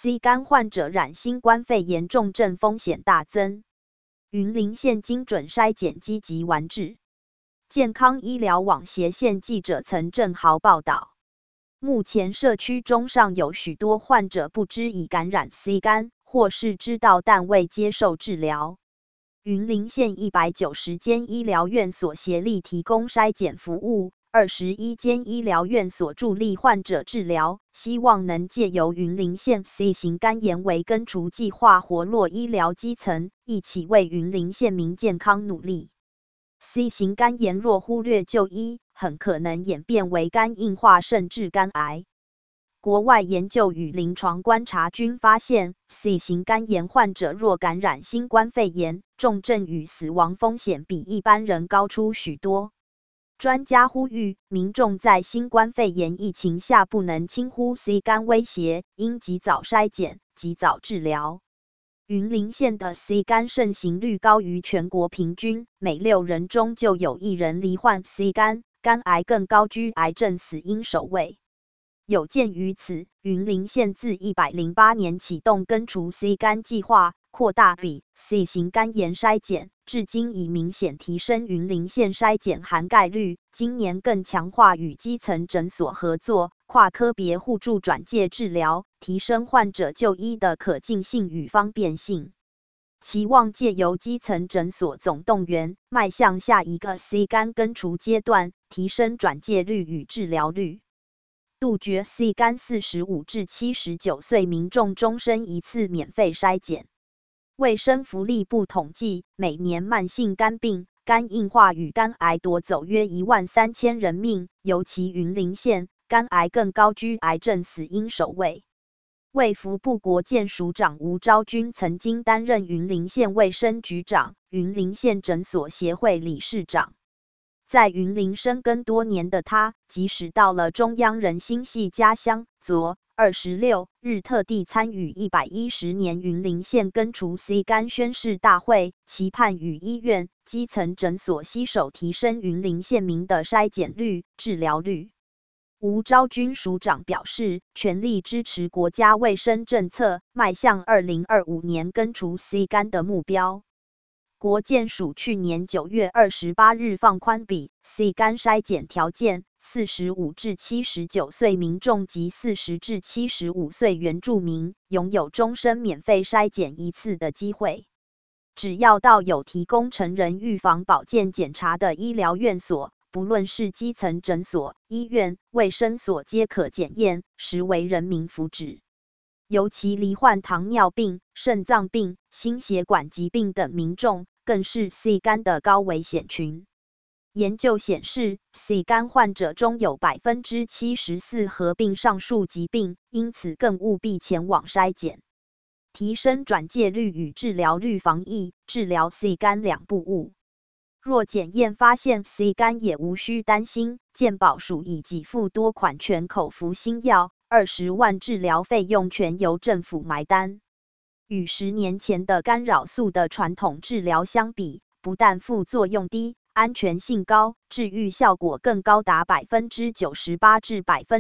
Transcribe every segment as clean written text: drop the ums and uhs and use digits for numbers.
C 肝患者染新冠肺炎重症风险大增。云林县精准筛检积极完治。健康医疗网斜线记者曾正豪报道，目前社区中尚有许多患者不知已感染 C 肝，或是知道但未接受治疗。云林县190间医疗院所协力提供筛检服务，21间医疗院所助力患者治疗，希望能借由云林县 C 型肝炎为根除计划活络医疗基层，一起为云林县民健康努力。C 型肝炎若忽略就医，很可能演变为肝硬化甚至肝癌。国外研究与临床观察均发现 ，C 型肝炎患者若感染新冠肺炎，重症与死亡风险比一般人高出许多。专家呼吁民众在新冠肺炎疫情下不能轻忽 C 肝威胁，应及早筛检、及早治疗。云林县的 C 肝盛行率高于全国平均，每6人中就有1人罹患 C 肝，肝癌更高居癌症死因首位。有鉴于此，云林县自108年启动根除 C 肝计划，扩大比 C 型肝炎筛检，至今已明显提升云林县筛检涵盖率。今年更强化与基层诊所合作，跨科别互助转介治疗，提升患者就医的可近性与方便性。期望借由基层诊所总动员，迈向下一个 C 肝根除阶段，提升转介率与治疗率。杜绝 C 肝45至79岁民众终身一次免费筛检。卫生福利部统计，每年慢性肝病、肝硬化与肝癌夺走约13000人命，尤其云林县肝癌更高居癌症死因首位。卫福部国健署长吴昭君曾经担任云林县卫生局长、云林县诊所协会理事长。在云林深耕多年的他，即使到了中央人心系家乡，昨26日特地参与110年云林县根除 C 肝宣誓大会，期盼与医院、基层诊所携手提升云林县民的筛检率、治疗率。吴昭君署长表示，全力支持国家卫生政策，迈向2025年根除 C 肝的目标。国健署去年9月28日放宽比 C 肝筛检条件，45至79岁民众及40至75岁原住民拥有终身免费筛检一次的机会。只要到有提供成人预防保健检查的医疗院所，不论是基层诊所、医院、卫生所，皆可检验，实为人民福祉。尤其罹患糖尿病、肾脏病、心血管疾病等民众，更是 C 肝的高危险群。研究显示 ，C 肝患者中有74%合并上述疾病，因此更务必前往筛检，提升转介率与治疗率。防疫、治疗 C 肝两不误。若检验发现 C 肝，也无需担心，健保署已给付多款全口服新药。20万治疗费用全由政府埋单。与10年前的干扰素的传统治疗相比，不但副作用低，安全性高，治愈效果更高达98%至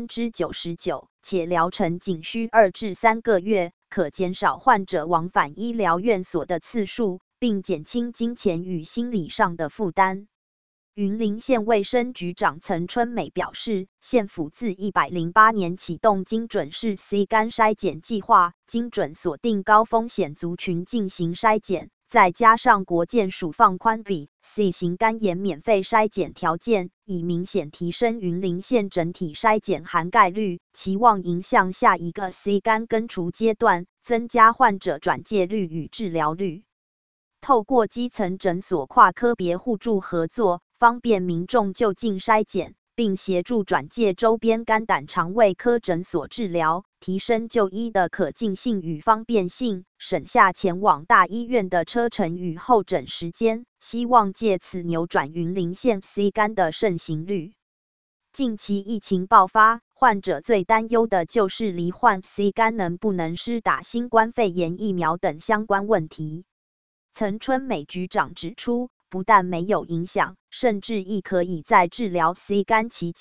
99%，且疗程仅需2至3个月，可减少患者往返医疗院所的次数，并减轻金钱与心理上的负担。云林县卫生局长岑春美表示，县府自108年启动精准式 C 肝筛检计划，精准锁定高风险族群进行筛检，再加上国健署放宽比 C 型肝炎免费筛检条件，已明显提升云林县整体筛检涵盖率，期望迎向下一个 C 肝根除阶段，增加患者转介率与治疗率。透过基层诊所跨科别互助合作，方便民众就近筛检，并协助转介周边肝胆肠胃科诊所治疗，提升就医的可近性与方便性，省下前往大医院的车程与候诊时间，希望借此扭转云林县 C 肝的盛行率。近期疫情爆发，患者最担忧的就是罹患 C 肝能不能施打新冠肺炎疫苗等相关问题。岑春美局长指出，不但没有影响，甚至亦可以在治疗 C 肝期间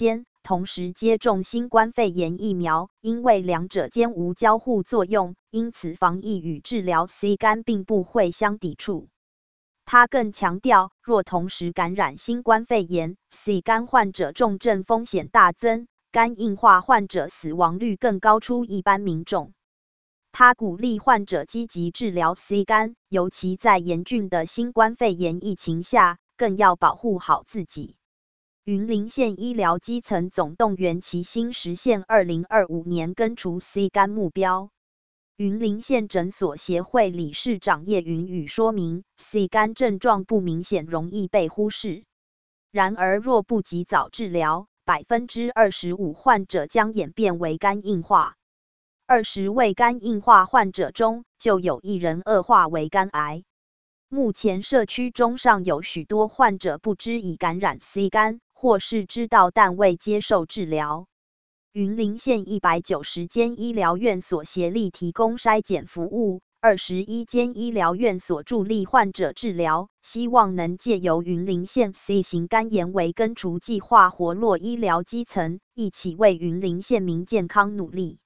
同时接种新冠肺炎疫苗，因为两者间无交互作用，因此防疫与治疗 C 肝并不会相抵触。他更强调，若同时感染新冠肺炎 ，C 肝患者重症风险大增，肝硬化患者死亡率更高出一般民众。他鼓励患者积极治疗 C 肝，尤其在严峻的新冠肺炎疫情下，更要保护好自己。云林县医疗基层总动员齐心实现2025年根除 C 肝目标。云林县诊所协会理事长叶云宇说明 ，C 肝症状不明显，容易被忽视。然而，若不及早治疗，25%患者将演变为肝硬化。20位肝硬化患者中，就有1人恶化为肝癌。目前社区中尚有许多患者不知已感染 C 肝，或是知道但未接受治疗。云林县190间医疗院所协力提供筛检服务，21间医疗院所助力患者治疗，希望能借由云林县 C 型肝炎为根除计划活络医疗基层，一起为云林县民健康努力。